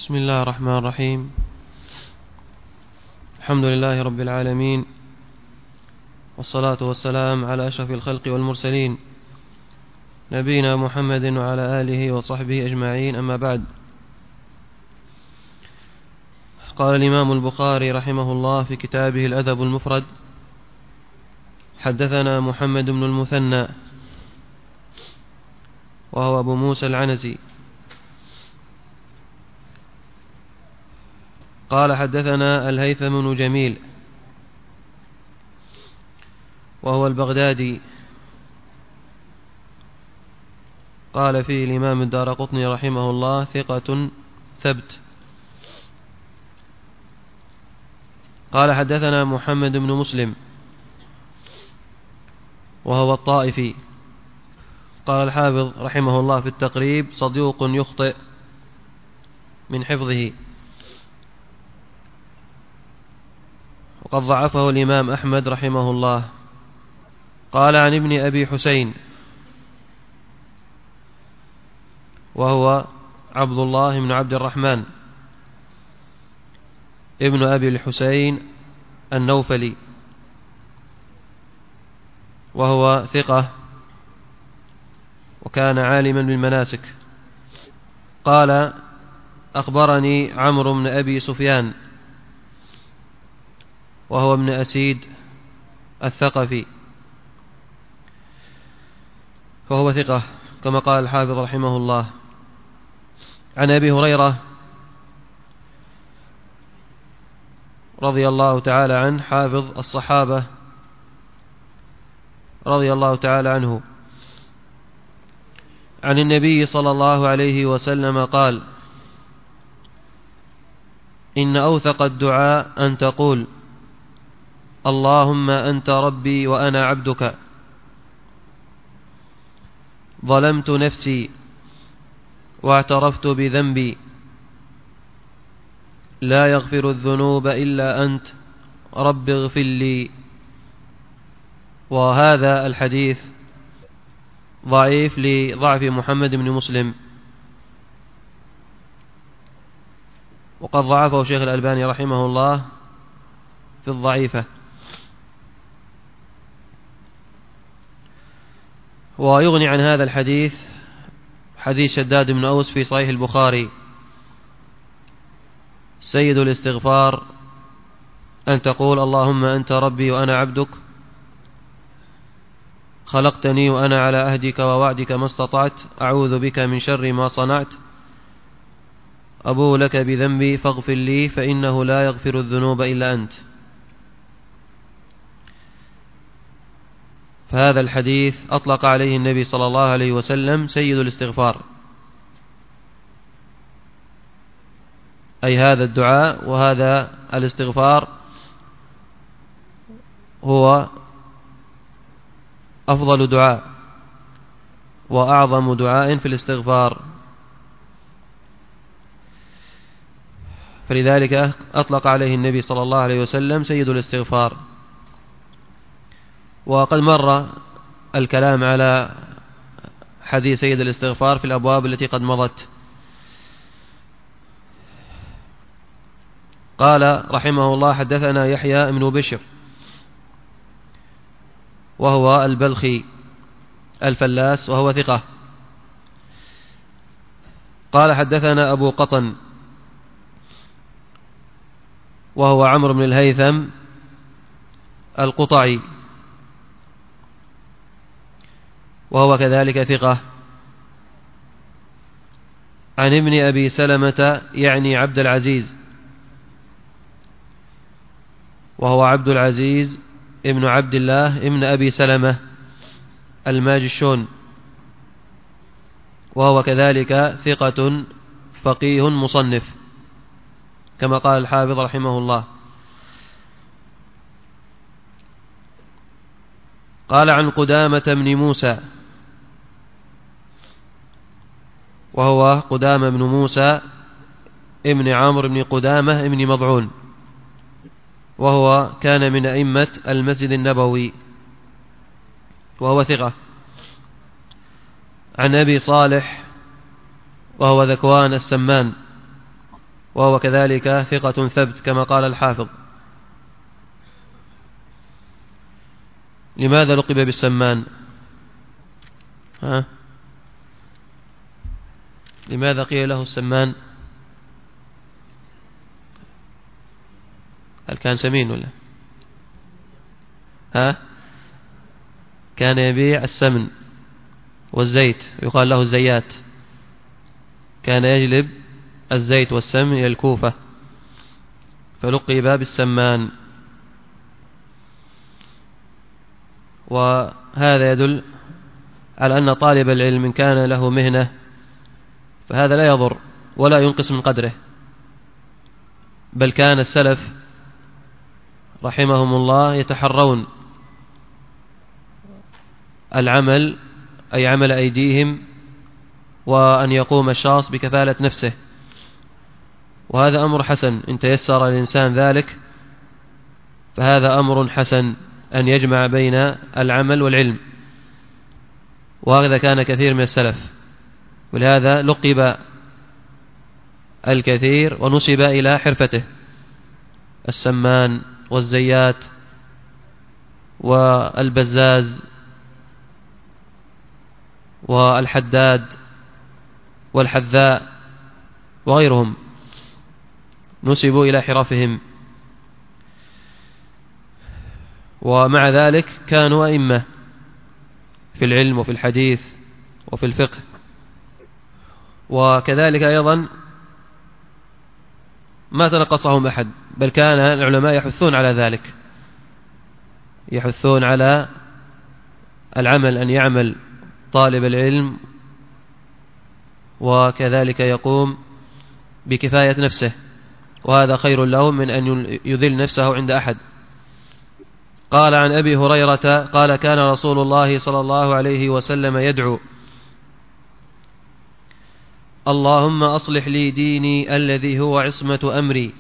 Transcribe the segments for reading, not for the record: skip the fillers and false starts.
بسم الله الرحمن الرحيم. الحمد لله رب العالمين، والصلاة والسلام على أشرف الخلق والمرسلين، نبينا محمد وعلى آله وصحبه أجمعين، أما بعد. قال الإمام البخاري رحمه الله في كتابه الأدب المفرد: حدثنا محمد بن المثنى وهو أبو موسى العنزي قال حدثنا الهيثم بن جميل وهو البغدادي قال فيه الإمام الدارقطني رحمه الله: ثقة ثبت. قال حدثنا محمد بن مسلم وهو الطائفي قال الحافظ رحمه الله في التقريب: صدوق يخطئ من حفظه، وقد ضعفه الإمام أحمد رحمه الله. قال عن ابن أبي حسين وهو عبد الله بن عبد الرحمن ابن أبي الحسين النوفلي، وهو ثقة وكان عالما بالمناسك. قال: أخبرني عمرو بن أبي سفيان وهو ابن أسيد الثقفي، فهو ثقة كما قال الحافظ رحمه الله. عن أبي هريرة رضي الله تعالى عنه، حافظ الصحابة رضي الله تعالى عنه، عن النبي صلى الله عليه وسلم قال: إن أوثق الدعاء أن تقول: اللهم أنت ربي وأنا عبدك، ظلمت نفسي واعترفت بذنبي، لا يغفر الذنوب إلا أنت، رب اغفر لي. وهذا الحديث ضعيف لضعف محمد بن مسلم، وقد ضعفه شيخ الألباني رحمه الله في الضعيفة. ويغني عن هذا الحديث حديث شداد بن أوس في صحيح البخاري: سيد الاستغفار أن تقول: اللهم أنت ربي وأنا عبدك، خلقتني وأنا على عهدك ووعدك ما استطعت، أعوذ بك من شر ما صنعت، أبوء لك بذنبي فاغفر لي، فإنه لا يغفر الذنوب إلا أنت. فهذا الحديث أطلق عليه النبي صلى الله عليه وسلم سيد الاستغفار، أي هذا الدعاء وهذا الاستغفار هو أفضل دعاء وأعظم دعاء في الاستغفار، فلذلك أطلق عليه النبي صلى الله عليه وسلم سيد الاستغفار. وقد مر الكلام على حديث سيد الاستغفار في الأبواب التي قد مضت. قال رحمه الله: حدثنا يحيى بن بشر وهو البلخي الفلاس، وهو ثقة. قال حدثنا أبو قطن وهو عمرو بن الهيثم القطعي، وهو كذلك ثقة. عن ابن أبي سلمة يعني عبد العزيز، وهو عبد العزيز ابن عبد الله ابن أبي سلمة الماجشون، وهو كذلك ثقة فقيه مصنف كما قال الحافظ رحمه الله. قال عن قدامة بن موسى، وهو قدامة بن موسى ابن عمرو بن قدامة ابن مضعون، وهو كان من أئمة المسجد النبوي، وهو ثقة. عن أبي صالح وهو ذكوان السمان، وهو كذلك ثقة ثبت كما قال الحافظ. لماذا لقب بالسمان؟ لماذا قيل له السمان؟ هل كان سمين ولا كان يبيع السمن والزيت، يقال له الزيات، كان يجلب الزيت والسمن إلى الكوفة فلقب بالسمان. وهذا يدل على أن طالب العلم إن كان له مهنة فهذا لا يضر ولا ينقص من قدره، بل كان السلف رحمهم الله يتحرون العمل أي عمل أيديهم، وأن يقوم الشخص بكفالة نفسه، وهذا أمر حسن إن تيسر الإنسان ذلك، فهذا أمر حسن أن يجمع بين العمل والعلم، وهذا كان كثير من السلف، ولهذا لقب الكثير ونسب إلى حرفته السمان والزيات والبزاز والحداد والحذاء وغيرهم، نسبوا إلى حرفهم. ومع ذلك كانوا أئمة في العلم وفي الحديث وفي الفقه. وكذلك أيضا ما تنقصهم أحد، بل كان العلماء يحثون على ذلك، يحثون على العمل، أن يعمل طالب العلم وكذلك يقوم بكفاية نفسه، وهذا خير له من أن يذل نفسه عند أحد. قال عن أبي هريرة قال كان رسول الله صلى الله عليه وسلم يدعو: اللهم أصلح لي ديني الذي هو عصمة أمري،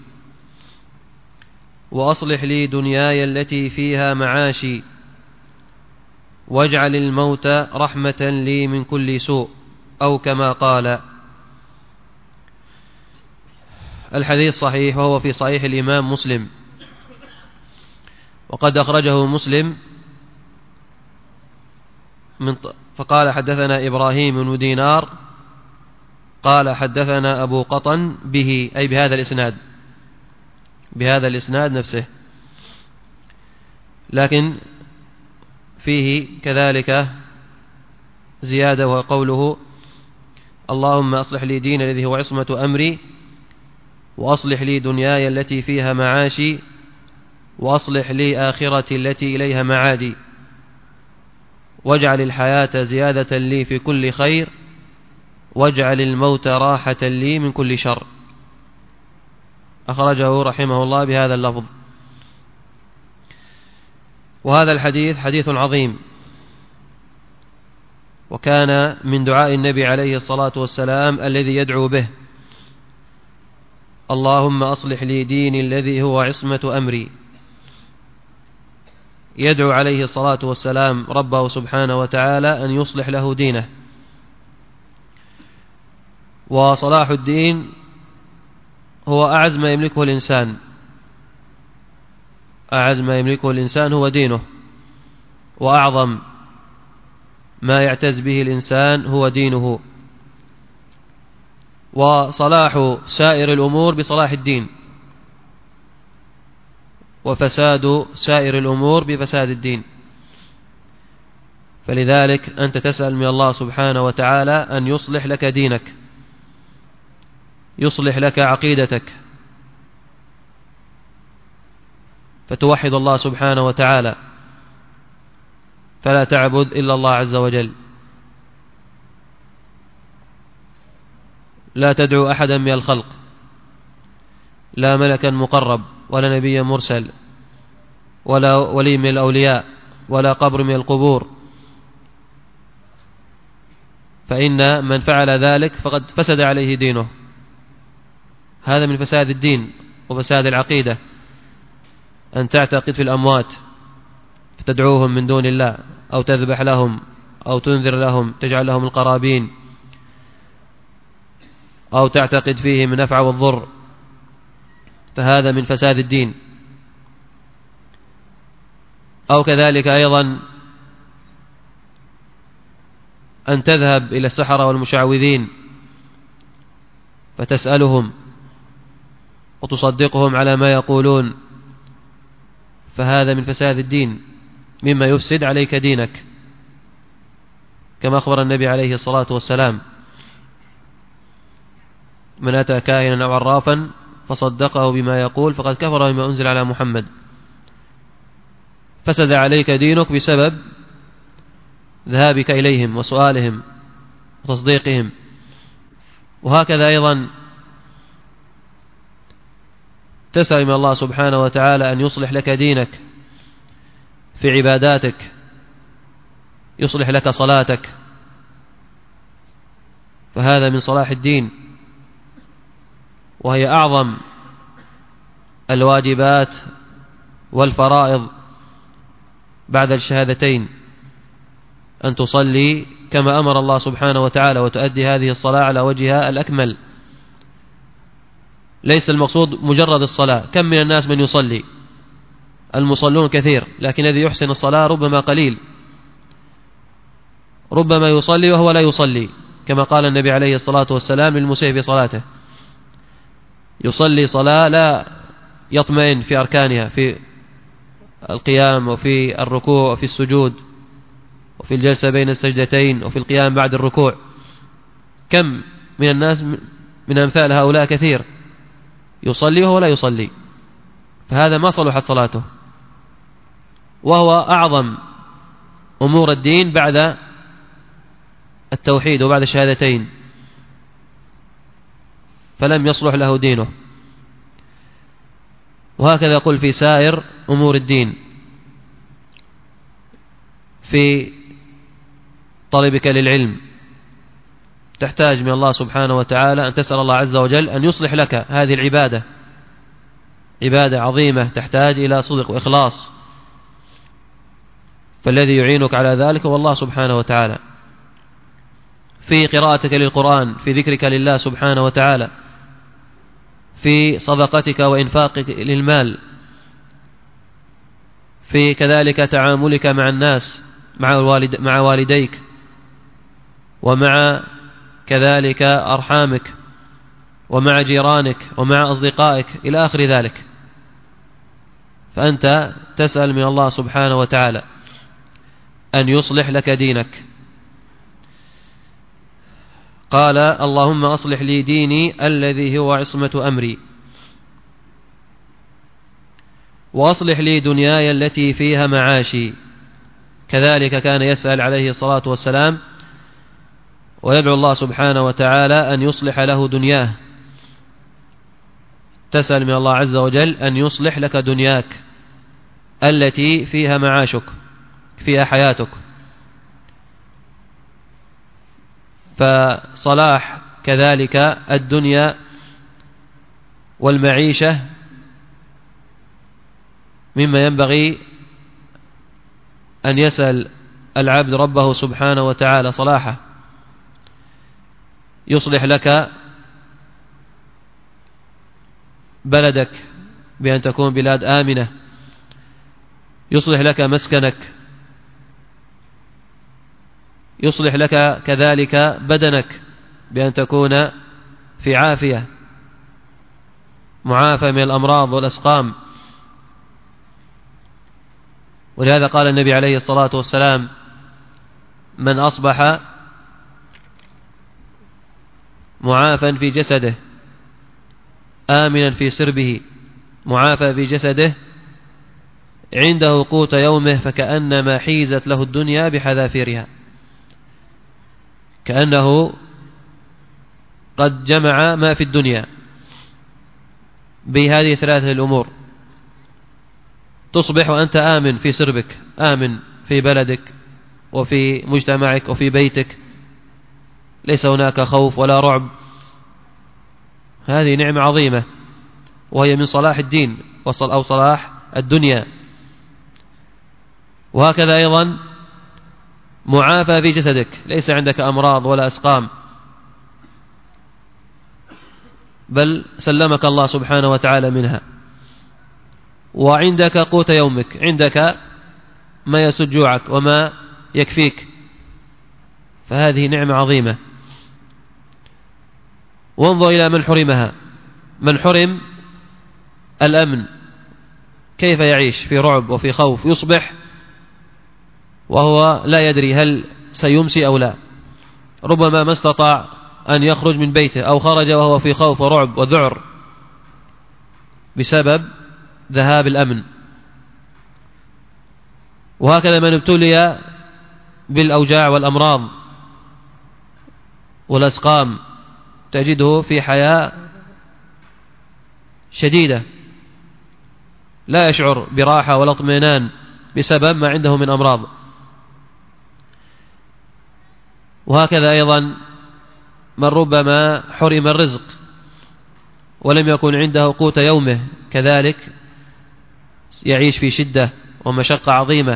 وأصلح لي دنياي التي فيها معاشي، واجعل الموت رحمة لي من كل سوء، أو كما قال. الحديث صحيح، وهو في صحيح الإمام مسلم، وقد أخرجه مسلم فقال حدثنا إبراهيم بن دينار قال حدثنا أبو قطن به، أي بهذا الإسناد، بهذا الإسناد نفسه، لكن فيه كذلك زيادة، وقوله: اللهم أصلح لي دين الذي هو عصمة أمري، وأصلح لي دنياي التي فيها معاشي، وأصلح لي آخرتي التي إليها معادي، واجعل الحياة زيادة لي في كل خير، واجعل الموت راحة لي من كل شر. أخرجه رحمه الله بهذا اللفظ. وهذا الحديث حديث عظيم، وكان من دعاء النبي عليه الصلاة والسلام الذي يدعو به: اللهم أصلح لي ديني الذي هو عصمة أمري. يدعو عليه الصلاة والسلام ربه سبحانه وتعالى أن يصلح له دينه. وصلاح الدين هو أعز ما يملكه الإنسان، أعز ما يملكه الإنسان هو دينه، وأعظم ما يعتز به الإنسان هو دينه. وصلاح سائر الأمور بصلاح الدين، وفساد سائر الأمور بفساد الدين. فلذلك أنت تسأل من الله سبحانه وتعالى أن يصلح لك دينك، يصلح لك عقيدتك، فتوحد الله سبحانه وتعالى، فلا تعبد إلا الله عز وجل، لا تدعو أحدا من الخلق، لا ملكا مقرب ولا نبيا مرسل ولا ولي من الأولياء ولا قبر من القبور، فإن من فعل ذلك فقد فسد عليه دينه. هذا من فساد الدين وفساد العقيدة، أن تعتقد في الأموات فتدعوهم من دون الله، أو تذبح لهم، أو تنذر لهم، تجعل لهم القرابين، أو تعتقد فيهم النفع والضر فهذا من فساد الدين. أو كذلك أيضا أن تذهب إلى السحرة والمشعوذين فتسألهم وتصدقهم على ما يقولون، فهذا من فساد الدين مما يفسد عليك دينك، كما أخبر النبي عليه الصلاة والسلام: من أتى كاهنا أو عرافا فصدقه بما يقول فقد كفر بما أنزل على محمد. فسد عليك دينك بسبب ذهابك إليهم وسؤالهم وتصديقهم. وهكذا أيضا تسأل من الله سبحانه وتعالى أن يصلح لك دينك في عباداتك، يصلح لك صلاتك، فهذا من صلاح الدين، وهي أعظم الواجبات والفرائض بعد الشهادتين، أن تصلي كما أمر الله سبحانه وتعالى وتؤدي هذه الصلاة على وجهها الأكمل. ليس المقصود مجرد الصلاة. كم من الناس من يصلي؟ المصلون كثير، لكن الذي يحسن الصلاة ربما قليل. ربما يصلي وهو لا يصلي، كما قال النبي عليه الصلاة والسلام للمسيء في صلاته: يصلي صلاة لا يطمئن في أركانها، في القيام وفي الركوع وفي السجود وفي الجلسة بين السجدتين وفي القيام بعد الركوع. كم من الناس من أمثال هؤلاء كثير يصلي وهو لا يصلي، فهذا ما صلحت صلاته، وهو أعظم أمور الدين بعد التوحيد وبعد الشهادتين، فلم يصلح له دينه. وهكذا يقول في سائر أمور الدين: في طلبك للعلم تحتاج من الله سبحانه وتعالى أن تسأل الله عز وجل أن يصلح لك هذه العبادة، عبادة عظيمة تحتاج إلى صدق وإخلاص، فالذي يعينك على ذلك هو الله سبحانه وتعالى. في قراءتك للقرآن، في ذكرك لله سبحانه وتعالى، في صدقتك وإنفاقك للمال، في كذلك تعاملك مع الناس، مع والديك، ومع كذلك أرحامك، ومع جيرانك، ومع أصدقائك، إلى آخر ذلك. فأنت تسأل من الله سبحانه وتعالى أن يصلح لك دينك. قال: اللهم أصلح لي ديني الذي هو عصمة أمري، وأصلح لي دنياي التي فيها معاشي. كذلك كان يسأل عليه الصلاة والسلام ويدعو الله سبحانه وتعالى أن يصلح له دنياه. تسأل من الله عز وجل أن يصلح لك دنياك التي فيها معاشك، فيها حياتك. فصلاح كذلك الدنيا والمعيشة مما ينبغي أن يسأل العبد ربه سبحانه وتعالى صلاحه. يصلح لك بلدك بأن تكون بلاد آمنة، يصلح لك مسكنك، يصلح لك كذلك بدنك بأن تكون في عافية، معافى من الأمراض والأسقام. ولهذا قال النبي عليه الصلاة والسلام: من أصبح معافى في جسده آمنا في سربه معافى في جسده عنده قوت يومه فكأنما حيزت له الدنيا بحذافيرها، كأنه قد جمع ما في الدنيا بهذه ثلاثة الأمور. تصبح وأنت آمن في سربك، آمن في بلدك وفي مجتمعك وفي بيتك، ليس هناك خوف ولا رعب. هذه نعمة عظيمة، وهي من صلاح الدين أو صلاح الدنيا. وهكذا أيضا معافى في جسدك، ليس عندك أمراض ولا أسقام، بل سلمك الله سبحانه وتعالى منها، وعندك قوت يومك، عندك ما يسد جوعك وما يكفيك، فهذه نعمة عظيمة. وانظر إلى من حرمها، من حرم الأمن كيف يعيش في رعب وفي خوف، يصبح وهو لا يدري هل سيمسي أو لا، ربما ما استطاع أن يخرج من بيته أو خرج وهو في خوف ورعب وذعر بسبب ذهاب الأمن. وهكذا من ابتلي بالأوجاع والأمراض والأسقام تجده في حياة شديدة، لا يشعر براحة ولا اطمئنان بسبب ما عنده من أمراض. وهكذا أيضا من ربما حرم الرزق ولم يكن عنده قوت يومه، كذلك يعيش في شدة ومشقة عظيمة.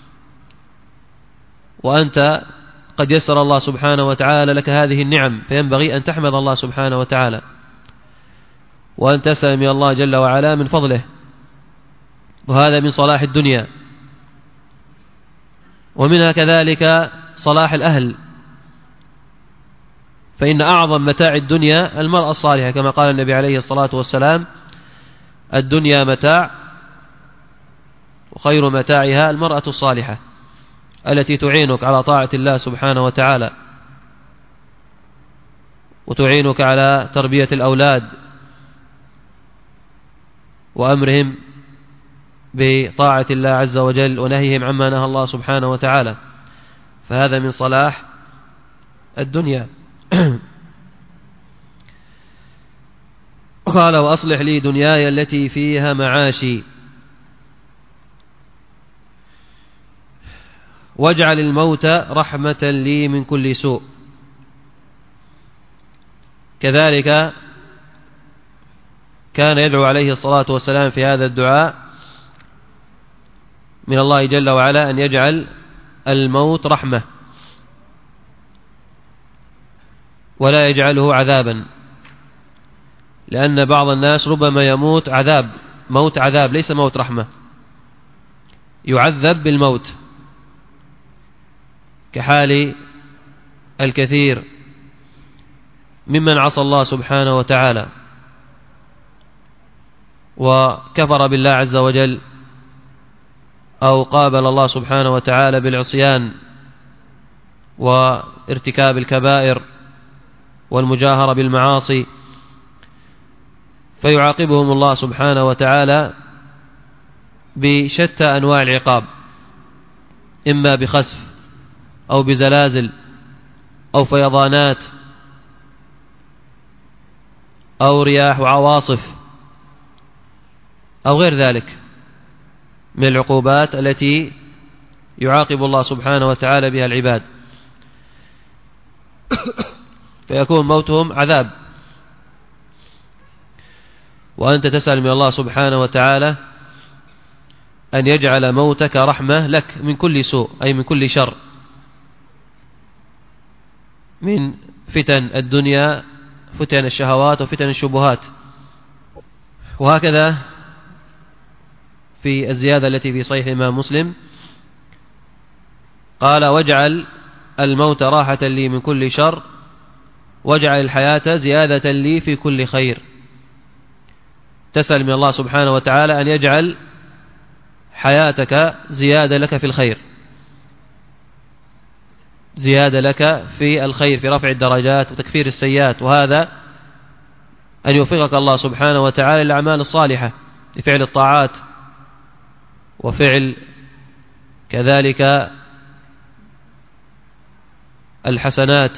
وأنت قد يسر الله سبحانه وتعالى لك هذه النعم، فينبغي أن تحمد الله سبحانه وتعالى وأن تسأل من الله جل وعلا من فضله، وهذا من صلاح الدنيا. ومنها كذلك صلاح الأهل، فإن أعظم متاع الدنيا المرأة الصالحة، كما قال النبي عليه الصلاة والسلام: الدنيا متاع وخير متاعها المرأة الصالحة التي تعينك على طاعة الله سبحانه وتعالى، وتعينك على تربية الأولاد وأمرهم بطاعة الله عز وجل ونهيهم عما نهى الله سبحانه وتعالى، فهذا من صلاح الدنيا. قال: وأصلح لي دنياي التي فيها معاشي، واجعل الموت رحمة لي من كل سوء. كذلك كان يدعو عليه الصلاة والسلام في هذا الدعاء من الله جل وعلا أن يجعل الموت رحمة ولا يجعله عذابا، لأن بعض الناس ربما يموت عذاب، موت عذاب ليس موت رحمة، يعذب بالموت، كحال الكثير ممن عصى الله سبحانه وتعالى وكفر بالله عز وجل، أو قابل الله سبحانه وتعالى بالعصيان وارتكاب الكبائر والمجاهرة بالمعاصي، فيعاقبهم الله سبحانه وتعالى بشتى أنواع العقاب، إما بخسف أو بزلازل أو فيضانات أو رياح وعواصف أو غير ذلك من العقوبات التي يعاقب الله سبحانه وتعالى بها العباد، فيكون موتهم عذاب. وأنت تسأل من الله سبحانه وتعالى أن يجعل موتك رحمة لك من كل سوء، أي من كل شر، من فتن الدنيا، فتن الشهوات وفتن الشبهات. وهكذا في الزيادة التي في صحيح الإمام مسلم قال: واجعل الموت راحة لي من كل شر، واجعل الحياة زيادة لي في كل خير. تسأل من الله سبحانه وتعالى أن يجعل حياتك زيادة لك في الخير، زيادة لك في الخير، في رفع الدرجات وتكفير السيئات، وهذا أن يوفقك الله سبحانه وتعالى للأعمال الصالحة، لفعل الطاعات وفعل كذلك الحسنات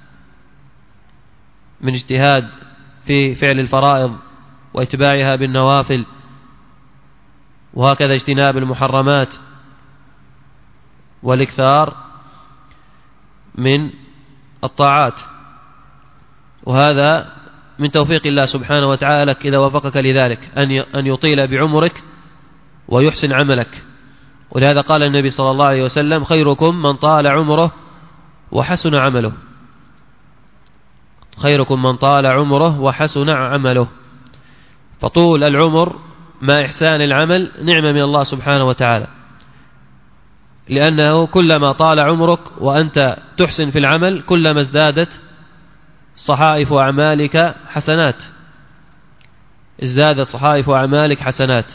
من اجتهاد في فعل الفرائض واتباعها بالنوافل، وهكذا اجتناب المحرمات والاكثار من الطاعات. وهذا من توفيق الله سبحانه وتعالى لك إذا وفقك لذلك، أن يطيل بعمرك ويحسن عملك. ولهذا قال النبي صلى الله عليه وسلم: خيركم من طال عمره وحسن عمله. خيركم من طال عمره وحسن عمله. فطول العمر مع إحسان العمل نعمة من الله سبحانه وتعالى، لأنه كلما طال عمرك وأنت تحسن في العمل كلما ازدادت صحائف أعمالك حسنات، ازدادت صحائف أعمالك حسنات.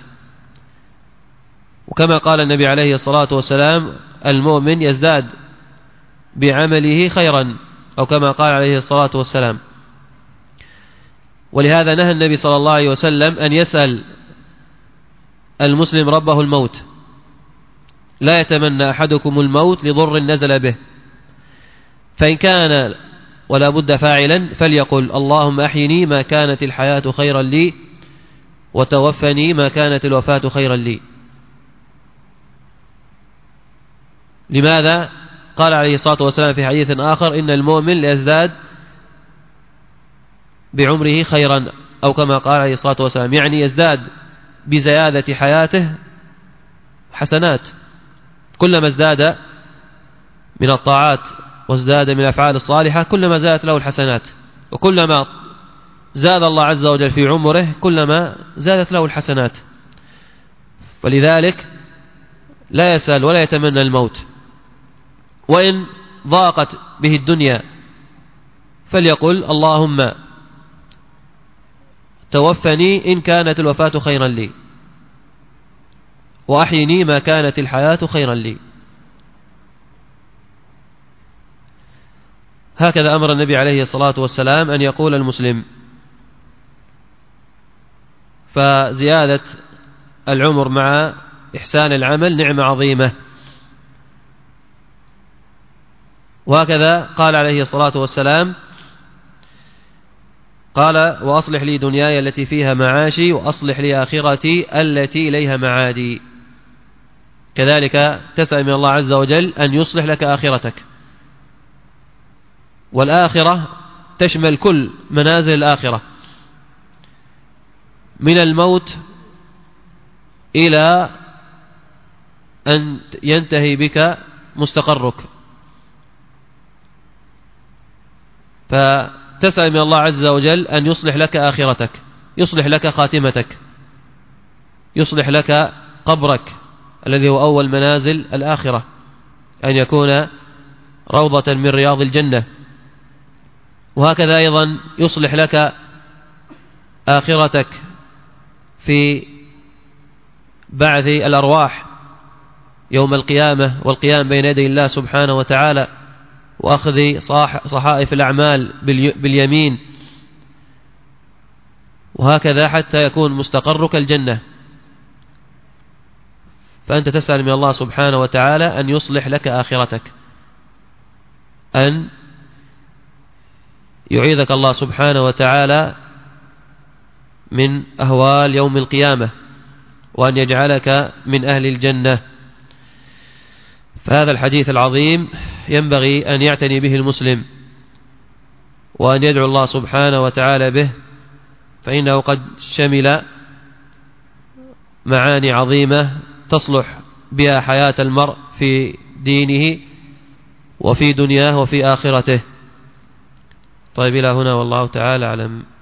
وكما قال النبي عليه الصلاة والسلام: المؤمن يزداد بعمله خيرا، أو كما قال عليه الصلاة والسلام. ولهذا نهى النبي صلى الله عليه وسلم أن يسأل المسلم ربه الموت. لا يتمنى أحدكم الموت لضر نزل به، فإن كان ولا بد فاعلا فليقل: اللهم أحيني ما كانت الحياة خيرا لي، وتوفني ما كانت الوفاة خيرا لي. لماذا؟ قال عليه الصلاة والسلام في حديث آخر: إن المؤمن ليزداد بعمره خيرا، أو كما قال عليه الصلاة والسلام، يعني يزداد بزيادة حياته حسنات. كلما ازداد من الطاعات وازداد من الأفعال الصالحة كلما زادت له الحسنات، وكلما زاد الله عز وجل في عمره كلما زادت له الحسنات. ولذلك لا يسأل ولا يتمنى الموت، وإن ضاقت به الدنيا فليقل: اللهم توفني إن كانت الوفاة خيرا لي، وأحيني ما كانت الحياة خيرا لي. هكذا أمر النبي عليه الصلاة والسلام أن يقول المسلم. فزيادة العمر مع إحسان العمل نعمة عظيمة. وهكذا قال عليه الصلاة والسلام: قال: وأصلح لي دنياي التي فيها معاشي، وأصلح لي آخرتي التي إليها معادي. كذلك تسأل من الله عز وجل أن يصلح لك آخرتك، والآخرة تشمل كل منازل الآخرة، من الموت إلى أن ينتهي بك مستقرك. فتسأل من الله عز وجل أن يصلح لك آخرتك، يصلح لك خاتمتك، يصلح لك قبرك الذي هو أول منازل الآخرة، أن يكون روضة من رياض الجنة. وهكذا أيضا يصلح لك آخرتك في بعث الأرواح يوم القيامة، والقيام بين يدي الله سبحانه وتعالى، وأخذ صحائف الأعمال باليمين، وهكذا حتى يكون مستقرك الجنة. فأنت تسأل من الله سبحانه وتعالى أن يصلح لك آخرتك، أن يعيذك الله سبحانه وتعالى من أهوال يوم القيامة، وأن يجعلك من أهل الجنة. فهذا الحديث العظيم ينبغي أن يعتني به المسلم، وأن يدعو الله سبحانه وتعالى به، فإنه قد شمل معاني عظيمة تصلح بها حياة المرء في دينه وفي دنياه وفي آخرته. طيب، إلى هنا والله تعالى أعلم.